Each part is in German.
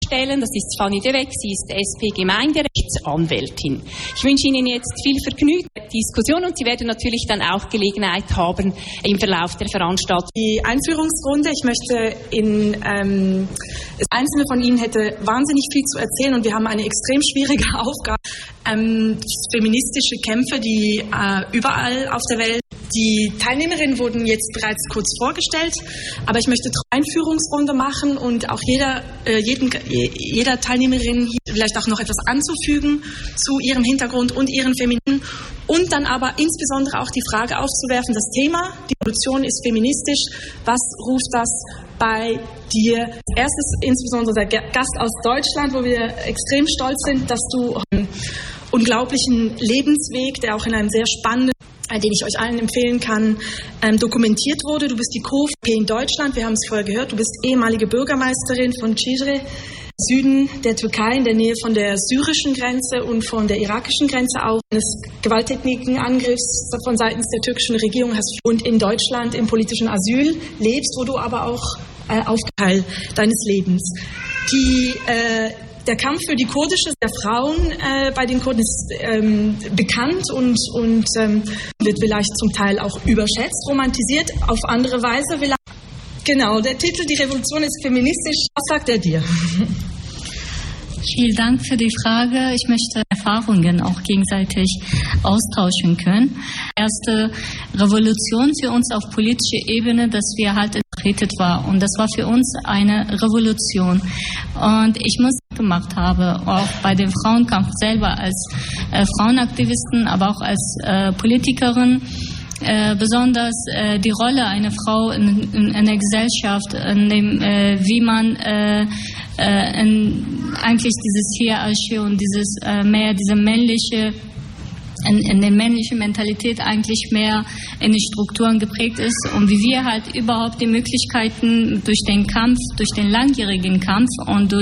vorstellen. Das ist Fanny De Weg, sie ist SP-Gemeinderechtsanwältin. Ich wünsche Ihnen jetzt viel Vergnügen bei der Diskussion und Sie werden natürlich dann auch Gelegenheit haben im Verlauf der Veranstaltung. Die Einführungsrunde, ich möchte einzelne von Ihnen hätte wahnsinnig viel zu erzählen und wir haben eine extrem schwierige Aufgabe. Feministische Kämpfe, die überall auf der Welt. Die Teilnehmerinnen wurden jetzt bereits kurz vorgestellt, aber ich möchte eine Einführungsrunde machen und auch jeder Teilnehmerin vielleicht auch noch etwas anzufügen zu ihrem Hintergrund und ihren Femininen und dann aber insbesondere auch die Frage aufzuwerfen, das Thema, die Revolution ist feministisch, was ruft das bei dir? Erstes insbesondere der Gast aus Deutschland, wo wir extrem stolz sind, dass du einen unglaublichen Lebensweg, der auch in einem sehr spannenden, den ich euch allen empfehlen kann, dokumentiert wurde. Du bist die Co-VP in Deutschland, wir haben es vorher gehört, du bist ehemalige Bürgermeisterin von Cizre, Süden der Türkei, in der Nähe von der syrischen Grenze und von der irakischen Grenze auch, eines gewalttätigen Angriffs von seitens der türkischen Regierung hast und in Deutschland im politischen Asyl lebst, wo du aber auch Teil deines Lebens. Der Kampf für die kurdische der Frauen bei den Kurden ist bekannt und wird vielleicht zum Teil auch überschätzt, romantisiert auf andere Weise. Genau, der Titel Die Revolution ist feministisch. Was sagt er dir? Vielen Dank für die Frage. Ich möchte Erfahrungen auch gegenseitig austauschen können. Erste Revolution für uns auf politischer Ebene, dass wir halt vertreten war. Und das war für uns eine Revolution. Und ich muss gemacht habe, auch bei dem Frauenkampf selber als Frauenaktivistin, aber auch als Politikerin, besonders die Rolle einer Frau in der Gesellschaft, in dem, wie man eigentlich dieses Hierarchie und diese männliche in der männlichen Mentalität eigentlich mehr in den Strukturen geprägt ist und wie wir halt überhaupt die Möglichkeiten durch den Kampf, durch den langjährigen Kampf und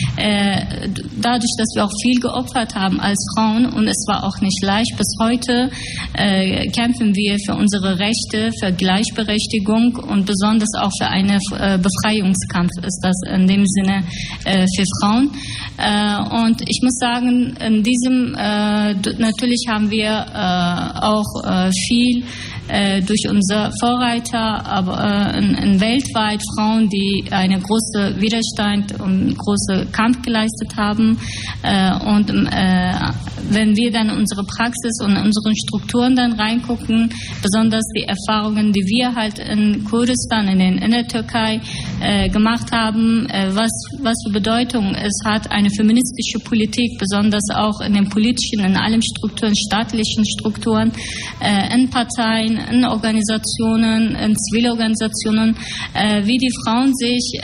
dadurch, dass wir auch viel geopfert haben als Frauen und es war auch nicht leicht. Bis heute kämpfen wir für unsere Rechte, für Gleichberechtigung und besonders auch für einen Befreiungskampf ist das in dem Sinne für Frauen. Und ich muss sagen, in diesem natürlich haben wir auch viel durch unsere Vorreiter, aber in weltweit Frauen, die einen großen Widerstand und großen Kampf geleistet haben. Und wenn wir dann unsere Praxis und unseren Strukturen dann reingucken, besonders die Erfahrungen, die wir halt in Kurdistan, in der Türkei gemacht haben, was für Bedeutung es hat, eine feministische Politik, besonders auch in den politischen, in allen Strukturen, staatlichen Strukturen, in Parteien, in Organisationen, in Zivilorganisationen, wie die Frauen sich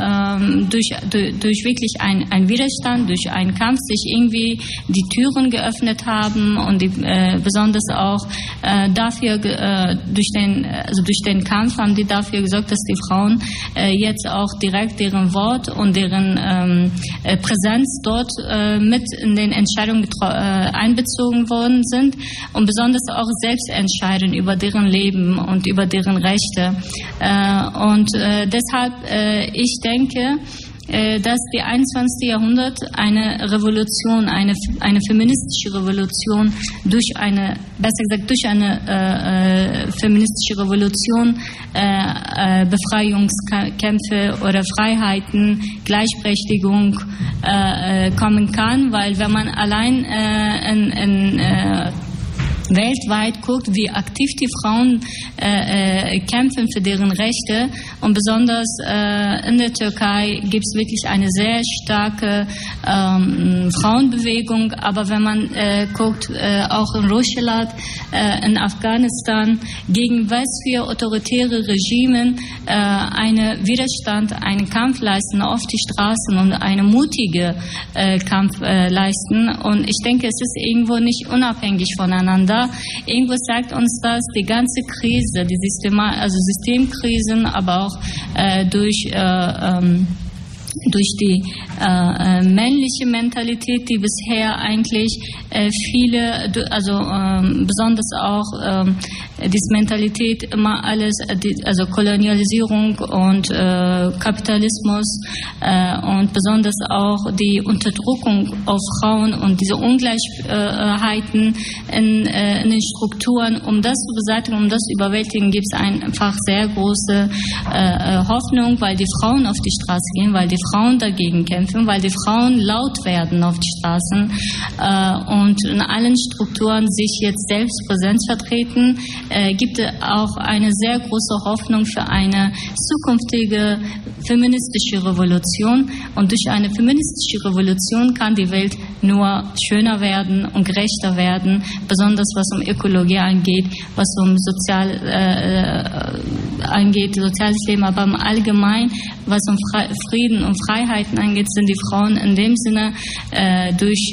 durch wirklich ein Widerstand, durch einen Kampf sich irgendwie die Türen geöffnet haben und besonders auch dafür durch den Kampf haben die dafür gesorgt, dass die Frauen jetzt auch direkt deren Wort und deren Präsenz dort mit in den Entscheidungen einbezogen worden sind und besonders auch selbst entscheiden über deren Leben und über deren Rechte. Und deshalb, ich denke, dass die 21. Jahrhundert eine Revolution, eine feministische Revolution durch eine feministische Revolution Befreiungskämpfe oder Freiheiten, Gleichberechtigung kommen kann, weil wenn man allein weltweit guckt, wie aktiv die Frauen kämpfen für deren Rechte und besonders in der Türkei gibt es wirklich eine sehr starke Frauenbewegung, aber wenn man guckt, auch in Rojhelat, in Afghanistan, gegen was für autoritäre Regimen einen Widerstand, einen Kampf leisten auf die Straßen und einen mutigen Kampf leisten und ich denke, es ist irgendwo nicht unabhängig voneinander. Irgendwo sagt uns das, die ganze Krise, die Systemkrisen, aber auch durch durch die männliche Mentalität, die bisher eigentlich viele, besonders auch diese Mentalität immer alles, also Kolonialisierung und Kapitalismus und besonders auch die Unterdrückung auf Frauen und diese Ungleichheiten in den Strukturen, um das zu beseitigen, um das zu überwältigen, gibt es einfach sehr große Hoffnung, weil die Frauen auf die Straße gehen, weil die Frauen dagegen kämpfen, weil die Frauen laut werden auf die Straßen und in allen Strukturen sich jetzt selbst Präsenz vertreten, gibt es auch eine sehr große Hoffnung für eine zukünftige feministische Revolution. Und durch eine feministische Revolution kann die Welt nur schöner werden und gerechter werden, besonders was um Ökologie angeht, was um soziales Leben, aber im Allgemeinen, was um Frieden und Freiheiten angeht, sind die Frauen in dem Sinne durch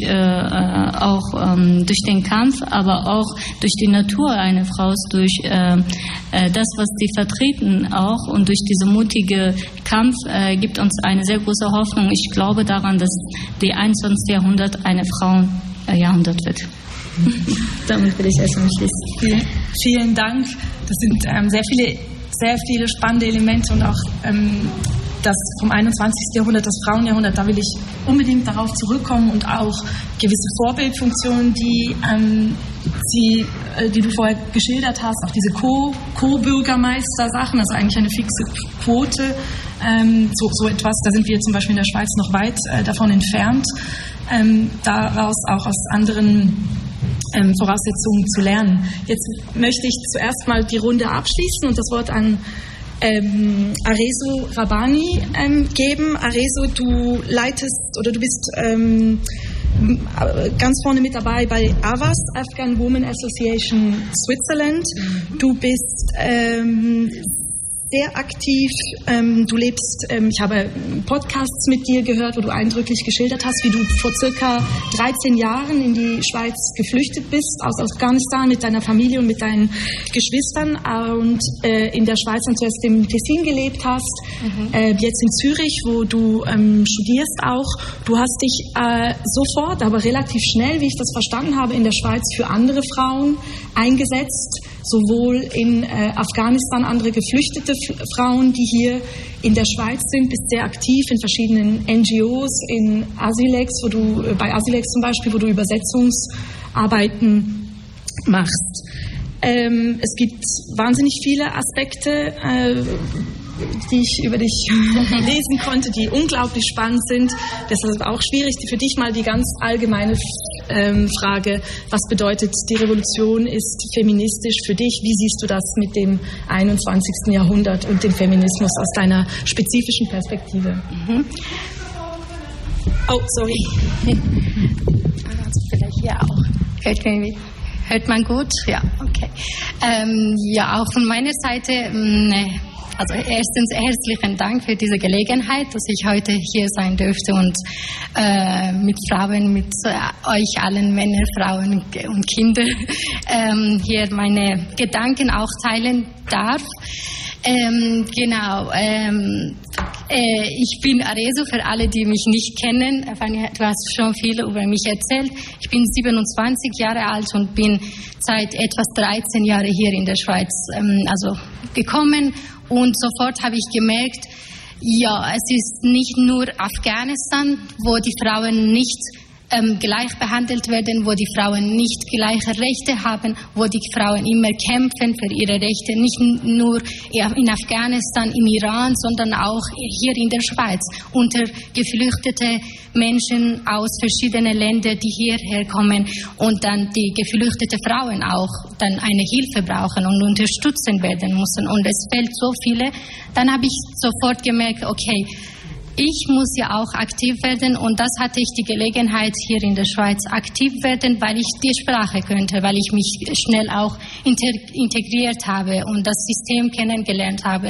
den Kampf, aber auch durch die Natur einer Frau, durch das, was sie vertreten auch und durch diesen mutigen Kampf gibt uns eine sehr große Hoffnung. Ich glaube daran, dass die 21. Jahrhundert eine Frauenjahrhundert wird. Damit will ich erstmal schließen. Vielen Dank. Das sind sehr viele spannende Elemente und auch das vom 21. Jahrhundert, das Frauenjahrhundert, da will ich unbedingt darauf zurückkommen und auch gewisse Vorbildfunktionen, die du vorher geschildert hast, auch diese Co-Bürgermeister-Sachen, also eigentlich eine fixe Quote, so etwas, da sind wir zum Beispiel in der Schweiz noch weit davon entfernt, daraus auch aus anderen Voraussetzungen zu lernen. Jetzt möchte ich zuerst mal die Runde abschließen und das Wort an Arezzo Rabbani geben. Arezzo, du bist ganz vorne mit dabei bei AWAS, Afghan Women Association Switzerland. Du bist sehr aktiv, du lebst, ich habe Podcasts mit dir gehört, wo du eindrücklich geschildert hast, wie du vor circa 13 Jahren in die Schweiz geflüchtet bist, aus Afghanistan mit deiner Familie und mit deinen Geschwistern und in der Schweiz und zuerst im Tessin gelebt hast, jetzt in Zürich, wo du studierst auch. Du hast dich sofort, aber relativ schnell, wie ich das verstanden habe, in der Schweiz für andere Frauen eingesetzt, sowohl in Afghanistan, andere geflüchtete Frauen, die hier in der Schweiz sind, bist sehr aktiv in verschiedenen NGOs, in Asilex, bei Asilex zum Beispiel, wo du Übersetzungsarbeiten machst. Es gibt wahnsinnig viele Aspekte, die ich über dich lesen konnte, die unglaublich spannend sind. Deshalb auch schwierig für dich mal die ganz allgemeine Frage, was bedeutet die Revolution ist feministisch für dich? Wie siehst du das mit dem 21. Jahrhundert und dem Feminismus aus deiner spezifischen Perspektive? Oh, sorry. Also vielleicht hier auch. Hört man gut? Ja, okay. Ja, auch von meiner Seite, also erstens herzlichen Dank für diese Gelegenheit, dass ich heute hier sein dürfte und mit Frauen, mit euch allen Männern, Frauen und Kindern hier meine Gedanken auch teilen darf. Ich bin Arezzo, für alle, die mich nicht kennen. Du hast schon viel über mich erzählt. Ich bin 27 Jahre alt und bin seit etwas 13 Jahren hier in der Schweiz gekommen. Und sofort habe ich gemerkt, ja, es ist nicht nur Afghanistan, wo die Frauen nicht gleich behandelt werden, wo die Frauen nicht gleiche Rechte haben, wo die Frauen immer kämpfen für ihre Rechte, nicht nur in Afghanistan, im Iran, sondern auch hier in der Schweiz, unter geflüchtete Menschen aus verschiedenen Ländern, die hierher kommen und dann die geflüchtete Frauen auch dann eine Hilfe brauchen und unterstützen werden müssen. Und es fehlt so viele. Dann habe ich sofort gemerkt, okay, ich muss ja auch aktiv werden und das hatte ich die Gelegenheit, hier in der Schweiz aktiv werden, weil ich die Sprache könnte, weil ich mich schnell auch integriert habe und das System kennengelernt habe,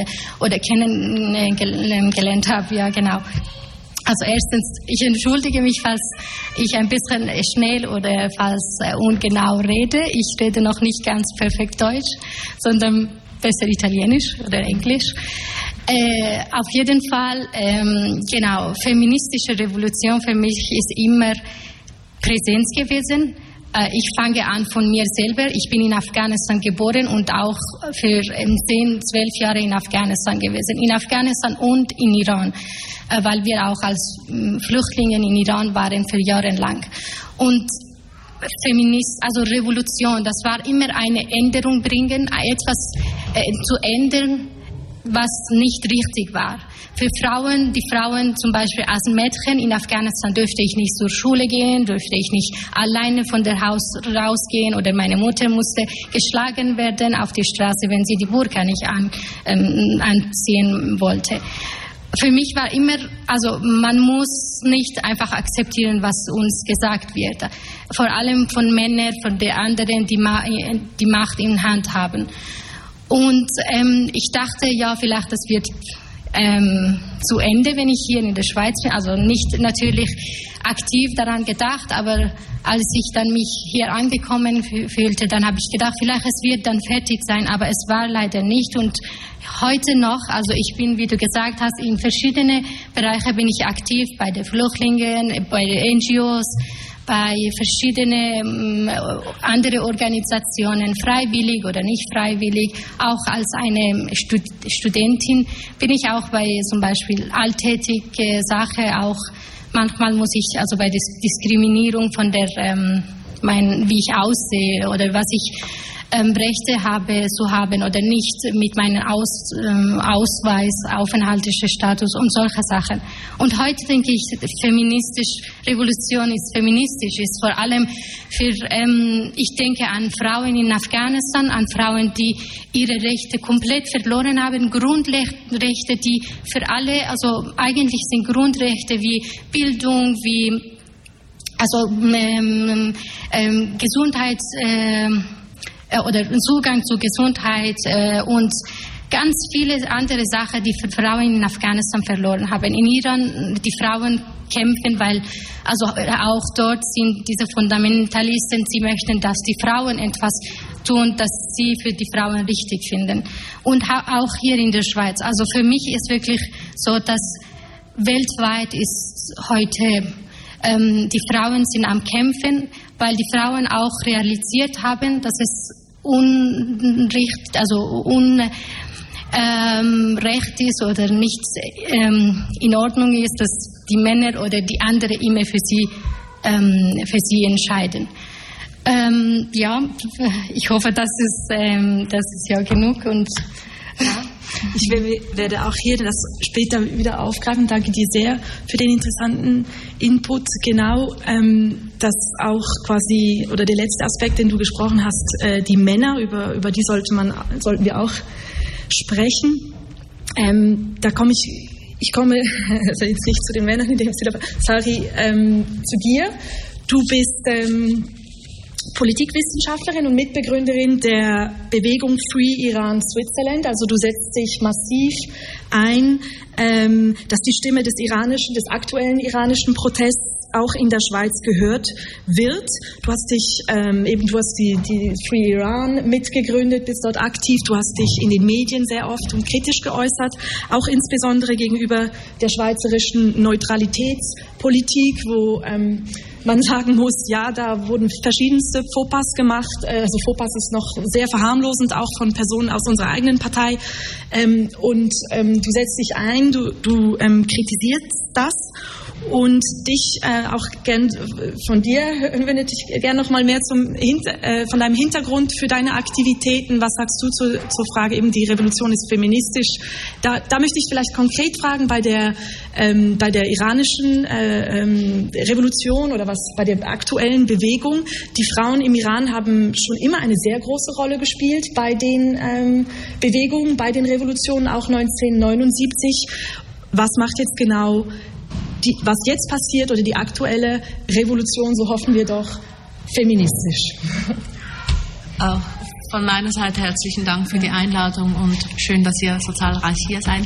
ja genau. Also erstens, ich entschuldige mich, falls ich ein bisschen schnell oder falls ungenau rede. Ich rede noch nicht ganz perfekt Deutsch, sondern besser Italienisch oder Englisch. Auf jeden Fall, genau, feministische Revolution für mich ist immer Präsenz gewesen. Ich fange an von mir selber. Ich bin in Afghanistan geboren und auch für 10, 12 Jahre in Afghanistan gewesen. In Afghanistan und in Iran, weil wir auch als Flüchtlinge in Iran waren für Jahre lang. Und also Revolution, das war immer eine Änderung bringen, etwas zu ändern, was nicht richtig war. Für Frauen, die Frauen zum Beispiel als Mädchen in Afghanistan dürfte ich nicht zur Schule gehen, dürfte ich nicht alleine von der Haus rausgehen oder meine Mutter musste geschlagen werden auf die Straße, wenn sie die Burka nicht anziehen wollte. Für mich war immer, also man muss nicht einfach akzeptieren, was uns gesagt wird. Vor allem von Männern, von den anderen, die Macht in Hand haben. Und ich dachte, ja, vielleicht das wird zu Ende, wenn ich hier in der Schweiz bin. Also nicht natürlich aktiv daran gedacht, aber als ich dann mich hier angekommen fühlte, dann habe ich gedacht, vielleicht es wird dann fertig sein, aber es war leider nicht. Und heute noch, also ich bin, wie du gesagt hast, in verschiedenen Bereichen bin ich aktiv, bei den Flüchtlingen, bei den NGOs, bei verschiedenen andere Organisationen, freiwillig oder nicht freiwillig. Auch als eine Studentin bin ich auch bei zum Beispiel alltätige Sachen auch. Manchmal muss ich also bei der Diskriminierung von der, wie ich aussehe oder was ich Rechte habe zu haben oder nicht mit meinem Ausweis, aufenthaltlicher Status und solche Sachen. Und heute denke ich, Revolution ist feministisch, ist vor allem für, ich denke an Frauen in Afghanistan, an Frauen, die ihre Rechte komplett verloren haben, Grundrechte, die für alle, also eigentlich sind Grundrechte wie Bildung, wie also Gesundheit, oder Zugang zu Gesundheit und ganz viele andere Sachen, die für Frauen in Afghanistan verloren haben. In Iran, die Frauen kämpfen, weil also auch dort sind diese Fundamentalisten, sie möchten, dass die Frauen etwas tun, das sie für die Frauen richtig finden. Und auch hier in der Schweiz. Also für mich ist wirklich so, dass weltweit ist heute die Frauen sind am Kämpfen, weil die Frauen auch realisiert haben, dass es Unrecht ist oder nicht in Ordnung ist, dass die Männer oder die anderen immer für sie entscheiden. Ja, ich hoffe, das ist ja genug und ja. Ich werde auch hier das später wieder aufgreifen. Danke dir sehr für den interessanten Input. Genau, das auch quasi, oder der letzte Aspekt, den du gesprochen hast, die Männer, über die sollten wir auch sprechen. Da komme ich komme, also jetzt nicht zu den Männern in dem Sinne, aber Sari, zu dir. Du bist Politikwissenschaftlerin und Mitbegründerin der Bewegung Free Iran Switzerland. Also du setzt dich massiv ein, dass die Stimme des aktuellen iranischen Protests auch in der Schweiz gehört wird. Du hast die Free Iran mitgegründet, bist dort aktiv. Du hast dich in den Medien sehr oft und kritisch geäußert, auch insbesondere gegenüber der schweizerischen Neutralitätspolitik, wo man sagen muss, ja, da wurden verschiedenste Fauxpas gemacht. Also Fauxpas ist noch sehr verharmlosend, auch von Personen aus unserer eigenen Partei. Du setzt dich ein, du kritisierst das. Und dich auch gern von dir hören wir natürlich gern noch mal mehr von deinem Hintergrund für deine Aktivitäten. Was sagst du zur Frage eben, die Revolution ist feministisch? Da möchte ich vielleicht konkret fragen bei der iranischen Revolution oder bei der aktuellen Bewegung. Die Frauen im Iran haben schon immer eine sehr große Rolle gespielt bei den Bewegungen, bei den Revolutionen, auch 1979. Was macht jetzt genau was jetzt passiert oder die aktuelle Revolution, so hoffen wir doch, feministisch? Auch von meiner Seite herzlichen Dank für die Einladung und schön, dass ihr so zahlreich hier seid.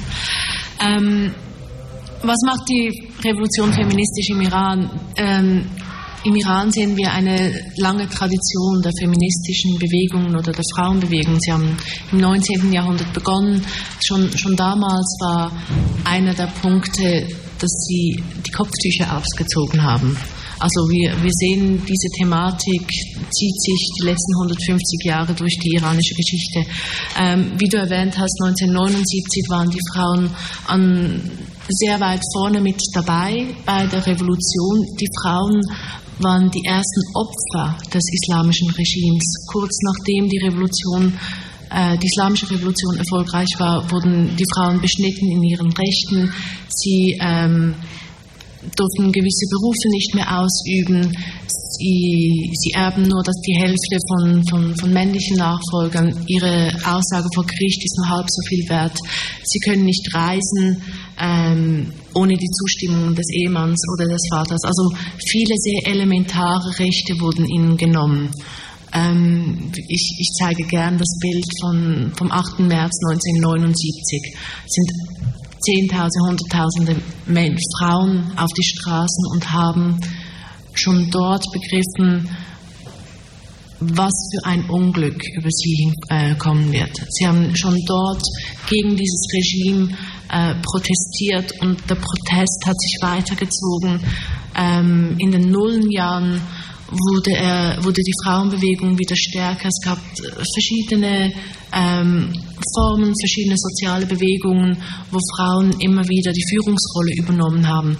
Was macht die Revolution feministisch im Iran? Im Iran sehen wir eine lange Tradition der feministischen Bewegungen oder der Frauenbewegung. Sie haben im 19. Jahrhundert begonnen. Schon damals war einer der Punkte, dass sie die Kopftücher ausgezogen haben. Also wir sehen, diese Thematik zieht sich die letzten 150 Jahre durch die iranische Geschichte. Wie du erwähnt hast, 1979 waren die Frauen sehr weit vorne mit dabei bei der Revolution. Die Frauen waren die ersten Opfer des islamischen Regimes. Kurz nachdem die islamische Revolution erfolgreich war, wurden die Frauen beschnitten in ihren Rechten. Sie durften gewisse Berufe nicht mehr ausüben. Sie erben nur die Hälfte von männlichen Nachfolgern. Ihre Aussage vor Gericht ist nur halb so viel wert. Sie können nicht reisen ohne die Zustimmung des Ehemanns oder des Vaters. Also viele sehr elementare Rechte wurden ihnen genommen. Ich zeige gern das Bild vom 8. März 1979. Es sind Zehntausende, Hunderttausende Frauen auf die Straßen und haben schon dort begriffen, was für ein Unglück über sie kommen wird. Sie haben schon dort gegen dieses Regime protestiert und der Protest hat sich weitergezogen. In den Nullenjahren wurde die Frauenbewegung wieder stärker. Es gab verschiedene Formen, verschiedene soziale Bewegungen, wo Frauen immer wieder die Führungsrolle übernommen haben.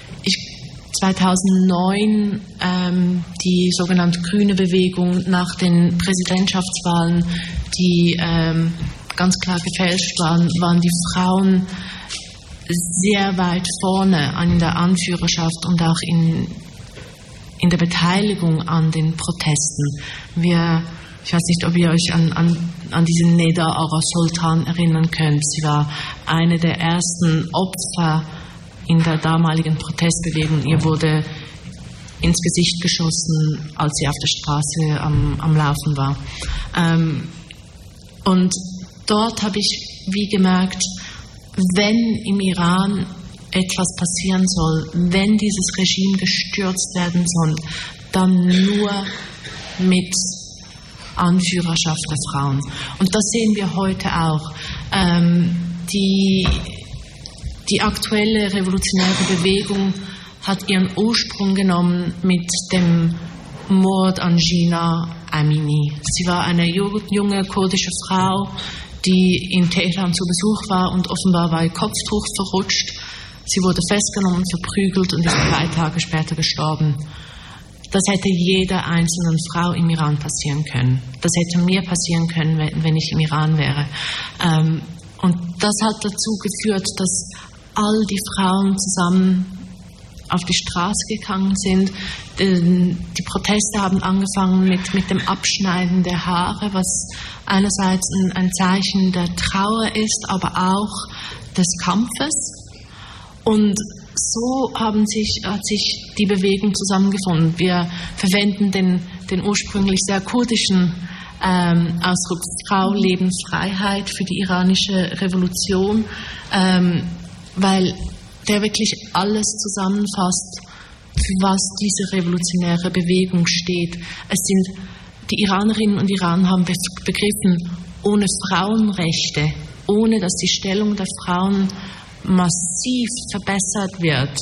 2009 die sogenannte grüne Bewegung nach den Präsidentschaftswahlen, die ganz klar gefälscht waren die Frauen sehr weit vorne in der Anführerschaft und auch in der Beteiligung an den Protesten. Ich weiß nicht, ob ihr euch an diese Neda Ara Sultan erinnern könnt. Sie war eine der ersten Opfer in der damaligen Protestbewegung. Ihr wurde ins Gesicht geschossen, als sie auf der Straße am Laufen war. Und dort habe ich wie gemerkt, wenn im Iran etwas passieren soll, wenn dieses Regime gestürzt werden soll, dann nur mit Anführerschaft der Frauen. Und das sehen wir heute auch. Die aktuelle revolutionäre Bewegung hat ihren Ursprung genommen mit dem Mord an Jina Amini. Sie war eine junge kurdische Frau, die in Teheran zu Besuch war und offenbar war ihr Kopftuch verrutscht. Sie wurde festgenommen, verprügelt und ist 3 Tage später gestorben. Das hätte jeder einzelnen Frau im Iran passieren können. Das hätte mir passieren können, wenn ich im Iran wäre. Und das hat dazu geführt, dass all die Frauen zusammen auf die Straße gegangen sind. Die Proteste haben angefangen mit dem Abschneiden der Haare, was einerseits ein Zeichen der Trauer ist, aber auch des Kampfes. Und so hat sich die Bewegung zusammengefunden. Wir verwenden den ursprünglich sehr kurdischen Ausdruck Frau, Leben, Freiheit für die iranische Revolution, weil der wirklich alles zusammenfasst, für was diese revolutionäre Bewegung steht. Die Iranerinnen und Iraner haben begriffen, ohne Frauenrechte, ohne dass die Stellung der Frauen massiv verbessert wird,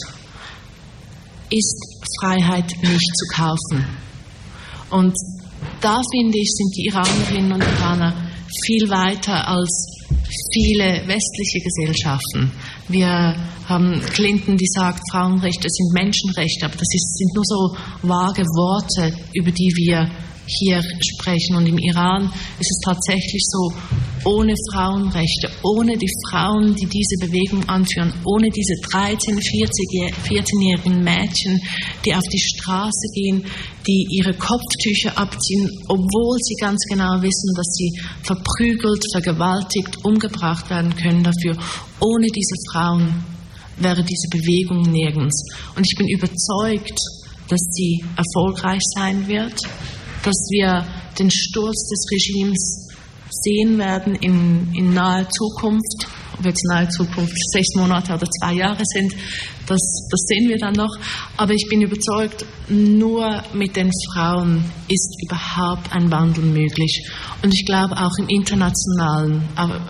ist Freiheit nicht zu kaufen. Und da, finde ich, sind die Iranerinnen und Iraner viel weiter als viele westliche Gesellschaften. Wir haben Clinton, die sagt, Frauenrechte sind Menschenrechte, aber das sind nur so vage Worte, über die wir hier sprechen. Und im Iran ist es tatsächlich so, ohne Frauenrechte, ohne die Frauen, die diese Bewegung anführen, ohne diese 13-, 14-jährigen Mädchen, die auf die Straße gehen, die ihre Kopftücher abziehen, obwohl sie ganz genau wissen, dass sie verprügelt, vergewaltigt, umgebracht werden können dafür. Ohne diese Frauen wäre diese Bewegung nirgends. Und ich bin überzeugt, dass sie erfolgreich sein wird, dass wir den Sturz des Regimes sehen werden in naher Zukunft, ob jetzt in naher Zukunft 6 Monate oder 2 Jahre sind, das sehen wir dann noch. Aber ich bin überzeugt, nur mit den Frauen ist überhaupt ein Wandel möglich. Und ich glaube auch im internationalen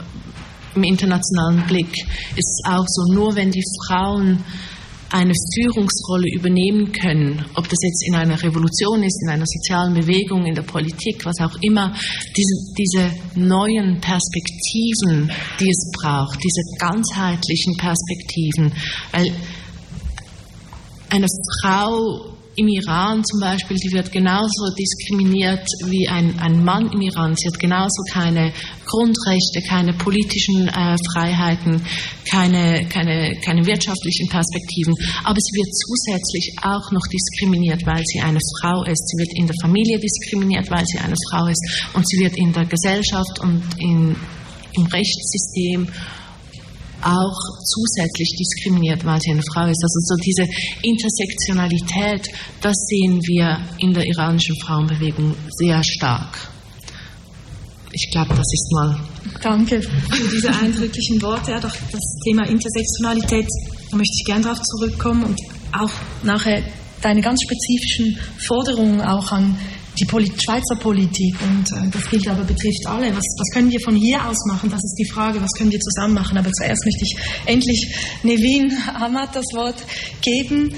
Blick ist es auch so, nur wenn die Frauen eine Führungsrolle übernehmen können, ob das jetzt in einer Revolution ist, in einer sozialen Bewegung, in der Politik, was auch immer, diese neuen Perspektiven, die es braucht, diese ganzheitlichen Perspektiven, weil eine Frau im Iran zum Beispiel, die wird genauso diskriminiert wie ein Mann im Iran. Sie hat genauso keine Grundrechte, keine politischen Freiheiten, keine wirtschaftlichen Perspektiven. Aber sie wird zusätzlich auch noch diskriminiert, weil sie eine Frau ist. Sie wird in der Familie diskriminiert, weil sie eine Frau ist. Und sie wird in der Gesellschaft und im Rechtssystem auch zusätzlich diskriminiert, weil sie eine Frau ist. Also so diese Intersektionalität, das sehen wir in der iranischen Frauenbewegung sehr stark. Ich glaube, das ist mal... Danke für diese eindrücklichen Worte. Ja, doch das Thema Intersektionalität, da möchte ich gerne darauf zurückkommen und auch nachher deine ganz spezifischen Forderungen auch an die Schweizer Politik, und das gilt aber, betrifft alle. Was können wir von hier aus machen? Das ist die Frage, was können wir zusammen machen? Aber zuerst möchte ich endlich Nevin Ahmad das Wort geben.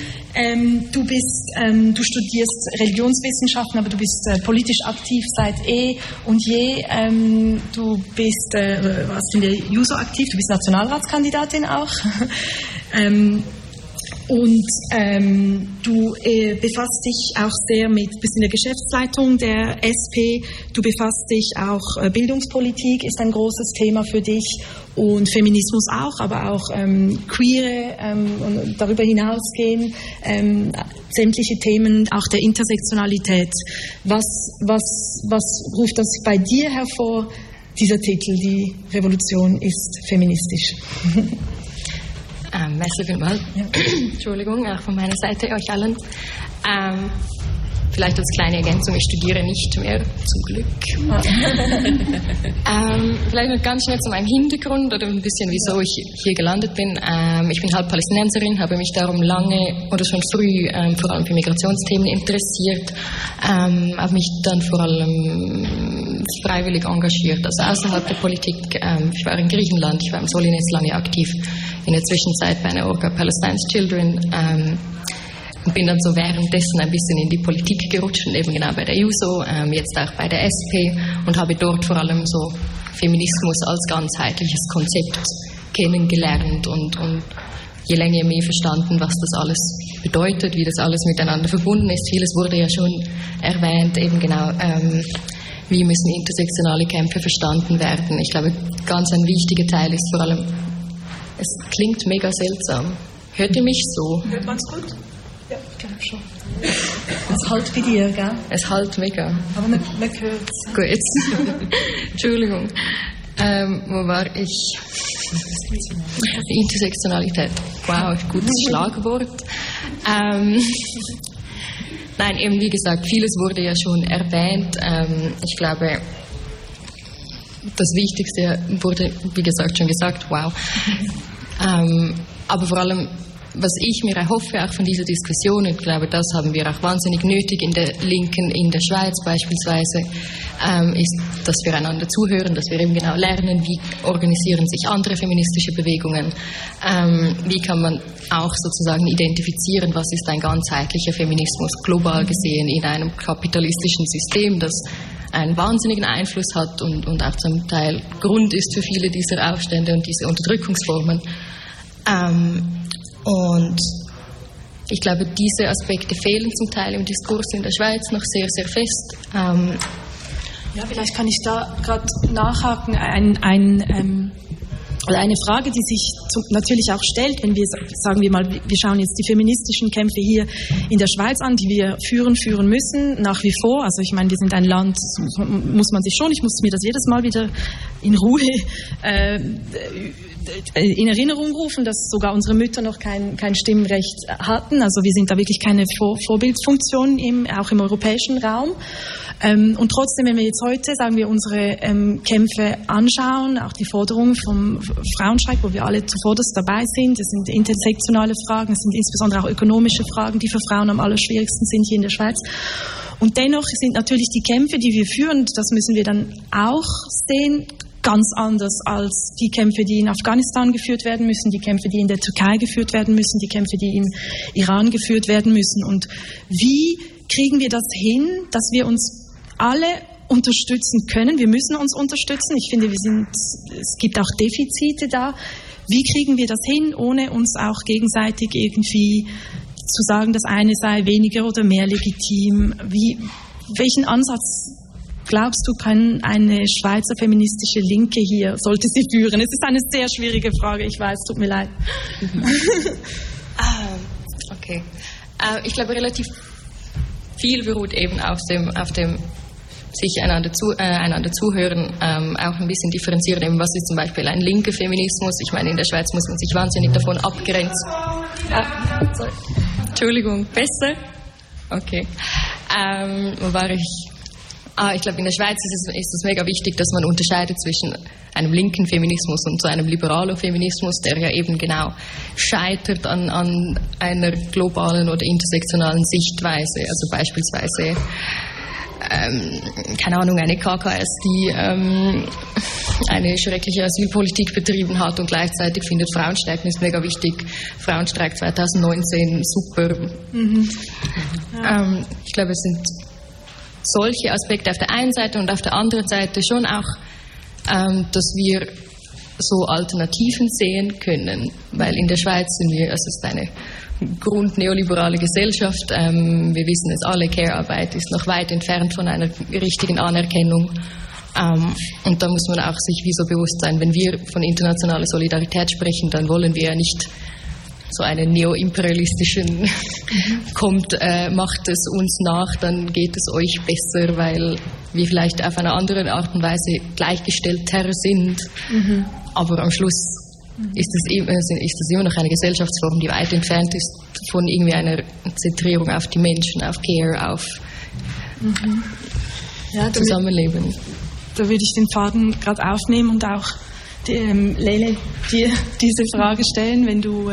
Du studierst Religionswissenschaften, aber du bist politisch aktiv seit und je. Du warst in der JUSO aktiv, du bist Nationalratskandidatin auch. Und du befasst dich auch sehr bist in der Geschäftsleitung der SP, du befasst dich auch, Bildungspolitik ist ein großes Thema für dich und Feminismus auch, aber auch Queere und darüber hinausgehen, sämtliche Themen auch der Intersektionalität. Was ruft das bei dir hervor, dieser Titel, die Revolution ist feministisch? Merci vielmals. Ja. Entschuldigung, auch von meiner Seite euch allen. Vielleicht als kleine Ergänzung, ich studiere nicht mehr, zum Glück. Vielleicht noch ganz schnell zu meinem Hintergrund oder ein bisschen, wieso ich hier gelandet bin. Ich bin halb Palästinenserin, habe mich darum lange oder schon früh vor allem für Migrationsthemen interessiert, habe mich dann vor allem freiwillig engagiert, also außerhalb der Politik. Ich war in Griechenland, ich war im Solines lange aktiv, in der Zwischenzeit bei einer Orga Palestine Children, und bin dann so währenddessen ein bisschen in die Politik gerutscht und eben genau bei der JUSO, jetzt auch bei der SP, und habe dort vor allem so Feminismus als ganzheitliches Konzept kennengelernt und je länger je mehr verstanden, was das alles bedeutet, wie das alles miteinander verbunden ist. Vieles wurde ja schon erwähnt, eben genau, wie müssen intersektionale Kämpfe verstanden werden. Ich glaube, ganz ein wichtiger Teil ist vor allem, es klingt mega seltsam. Hört ihr mich so? Hört man es gut? Ja, ich glaube schon. Es halt bei dir, gell? Es halt mega. Aber man hört es. Gut. Entschuldigung. Wo war ich? Die Intersektionalität. Wow, gutes Schlagwort. Nein, eben wie gesagt, vieles wurde ja schon erwähnt. Ich glaube, das Wichtigste wurde, wie gesagt, schon gesagt. Wow. Aber vor allem, was ich mir erhoffe, auch von dieser Diskussion, und ich glaube, das haben wir auch wahnsinnig nötig in der Linken, in der Schweiz beispielsweise, ist, dass wir einander zuhören, dass wir eben genau lernen, wie organisieren sich andere feministische Bewegungen, wie kann man auch sozusagen identifizieren, was ist ein ganzheitlicher Feminismus global gesehen in einem kapitalistischen System, das einen wahnsinnigen Einfluss hat und auch zum Teil Grund ist für viele dieser Aufstände und diese Unterdrückungsformen. Und ich glaube, diese Aspekte fehlen zum Teil im Diskurs in der Schweiz noch sehr, sehr fest. Ja, vielleicht kann ich da gerade nachhaken. Eine Frage, die sich natürlich auch stellt, wenn wir, sagen wir mal, wir schauen jetzt die feministischen Kämpfe hier in der Schweiz an, die wir führen müssen, nach wie vor. Also ich meine, wir sind ein Land, ich muss mir das jedes Mal wieder in Ruhe in Erinnerung rufen, dass sogar unsere Mütter noch kein Stimmrecht hatten. Also wir sind da wirklich keine Vorbildfunktion, auch im europäischen Raum. Und trotzdem, wenn wir jetzt heute, sagen wir, unsere Kämpfe anschauen, auch die Forderungen vom Frauenstreik, wo wir alle zuvorderst dabei sind, es sind intersektionale Fragen, es sind insbesondere auch ökonomische Fragen, die für Frauen am allerschwierigsten sind hier in der Schweiz. Und dennoch sind natürlich die Kämpfe, die wir führen, das müssen wir dann auch sehen, ganz anders als die Kämpfe, die in Afghanistan geführt werden müssen, die Kämpfe, die in der Türkei geführt werden müssen, die Kämpfe, die im Iran geführt werden müssen. Und wie kriegen wir das hin, dass wir uns alle unterstützen können? Wir müssen uns unterstützen. Ich finde, es gibt auch Defizite da. Wie kriegen wir das hin, ohne uns auch gegenseitig irgendwie zu sagen, das eine sei weniger oder mehr legitim? Welchen Ansatz glaubst du, kann eine Schweizer feministische Linke hier, sollte sie führen? Es ist eine sehr schwierige Frage, ich weiß, tut mir leid. Okay. Ich glaube, relativ viel beruht eben auf dem sich einander zuhören, auch ein bisschen differenzieren, eben was ist zum Beispiel ein linker Feminismus. Ich meine, in der Schweiz muss man sich wahnsinnig davon abgrenzen. Entschuldigung, besser? Okay. Wo war ich? Ich glaube, in der Schweiz ist es mega wichtig, dass man unterscheidet zwischen einem linken Feminismus und so einem liberalen Feminismus, der ja eben genau scheitert an einer globalen oder intersektionalen Sichtweise. Also beispielsweise keine Ahnung, eine KKS, die eine schreckliche Asylpolitik betrieben hat und gleichzeitig findet Frauenstreiken ist mega wichtig. Frauenstreik 2019, super. Ich glaube, es sind solche Aspekte auf der einen Seite und auf der anderen Seite schon auch, dass wir so Alternativen sehen können, weil in der Schweiz sind wir, es ist eine grundneoliberale Gesellschaft. Wir wissen es alle, Care-Arbeit ist noch weit entfernt von einer richtigen Anerkennung. Und da muss man auch sich wie so bewusst sein, wenn wir von internationaler Solidarität sprechen, dann wollen wir ja nicht so einen neoimperialistischen macht es uns nach, dann geht es euch besser, weil wir vielleicht auf eine andere Art und Weise gleichgestellter sind. Aber am Schluss ist es immer noch eine Gesellschaftsform, die weit entfernt ist von irgendwie einer Zentrierung auf die Menschen, auf Care, auf Zusammenleben. Da würde ich den Faden gerade aufnehmen und auch Lele dir diese Frage stellen, wenn du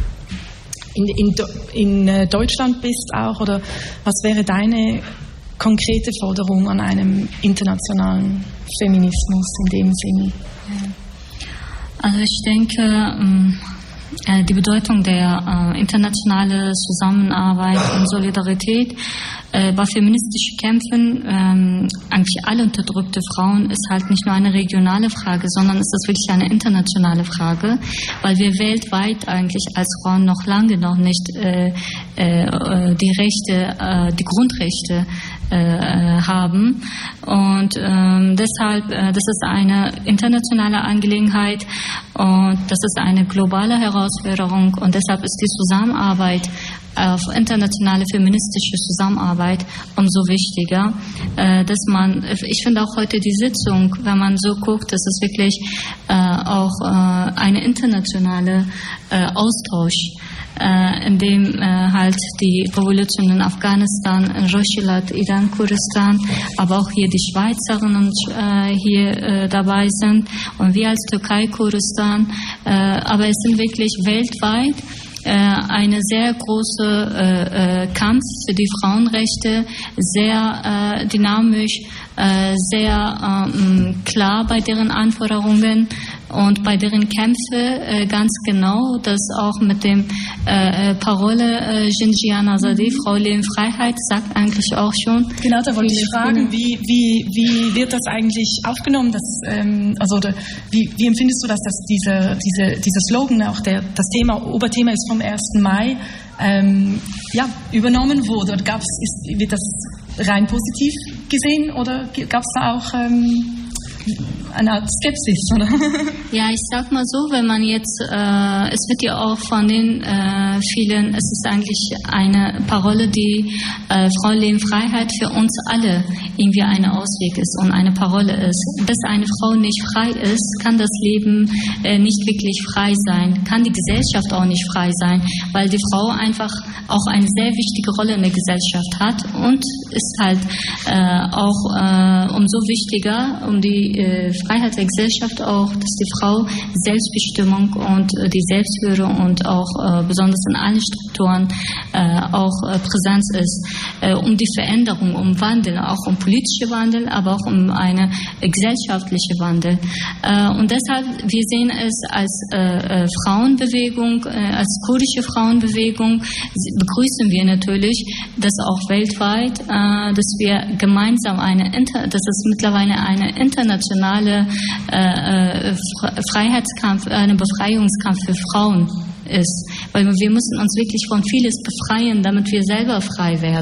in Deutschland bist auch, oder was wäre deine konkrete Forderung an einem internationalen Feminismus in dem Sinne? Also ich denke, die Bedeutung der internationalen Zusammenarbeit und Solidarität bei feministischen Kämpfen, eigentlich alle unterdrückte Frauen, ist halt nicht nur eine regionale Frage, sondern es ist wirklich eine internationale Frage, weil wir weltweit eigentlich als Frauen noch lange noch nicht die Grundrechte haben. Und deshalb, das ist eine internationale Angelegenheit und das ist eine globale Herausforderung und deshalb ist die Zusammenarbeit auf internationale feministische Zusammenarbeit umso wichtiger, dass ich finde auch heute die Sitzung, wenn man so guckt, das ist wirklich auch eine internationale Austausch, in dem halt die Revolution in Afghanistan, in Rojhilat, Iran, Kurdistan, aber auch hier die Schweizerinnen hier dabei sind und wir als Türkei, Kurdistan, aber es sind wirklich weltweit eine sehr große Kampf für die Frauenrechte, sehr dynamisch, sehr klar bei deren Anforderungen und bei deren Kämpfe ganz genau, das auch mit dem Parole Jinjian Azadi, Frau Leben Freiheit, sagt eigentlich auch schon. Genau, da wollte ich fragen, wie wird das eigentlich aufgenommen? Wie empfindest du, dass dieser Slogan, auch das Oberthema ist vom 1. Mai, übernommen wurde? Oder wird das rein positiv gesehen oder gab es da auch eine Art Skepsis, oder? Ja, ich sag mal so, wenn man jetzt, es wird ja auch von den vielen, es ist eigentlich eine Parole, die Frau Leben Freiheit für uns alle irgendwie eine Ausweg ist und eine Parole ist. Bis eine Frau nicht frei ist, kann das Leben nicht wirklich frei sein, kann die Gesellschaft auch nicht frei sein, weil die Frau einfach auch eine sehr wichtige Rolle in der Gesellschaft hat und ist halt auch umso wichtiger, um die Freiheit der Gesellschaft auch, dass die Frau Selbstbestimmung und die Selbstwürde und auch besonders in allen Strukturen auch Präsenz ist, um die Veränderung, um Wandel, auch um politische Wandel, aber auch um eine gesellschaftliche Wandel. Und deshalb, wir sehen es als Frauenbewegung, als kurdische Frauenbewegung, begrüßen wir natürlich, dass auch weltweit, dass wir gemeinsam dass es mittlerweile eine internationale Freiheitskampf, eine Befreiungskampf für Frauen ist. Weil wir müssen uns wirklich von vieles befreien, damit wir selber frei werden.